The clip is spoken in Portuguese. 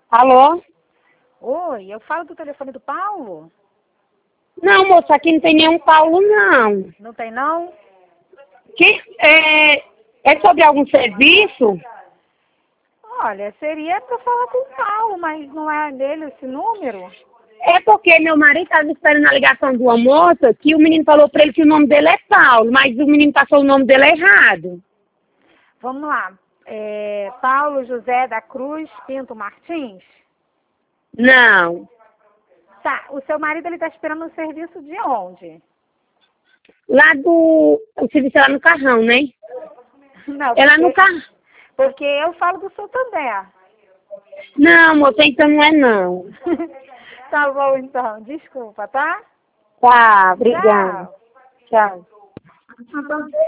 Alô? Oi, eu falo do telefone do Paulo? Não, moça, aqui não tem nenhum Paulo, não. Não tem, não? É sobre algum serviço? Olha, seria para falar com o Paulo, mas não é dele esse número? É porque meu marido estava esperando a ligação de uma moça que o menino falou para ele que o nome dele é Paulo, mas o menino passou o nome dele errado. Vamos lá. Paulo José da Cruz Pinto Martins? Não. Tá, o seu marido ele está esperando o serviço de onde? Lá do... O serviço é lá no Carrão, né? Não, É lá no Carrão. porque eu falo do Santander. Não, moça, então não é não. Tá bom, então. Desculpa, tá? Tá, obrigada. Tchau. Tchau.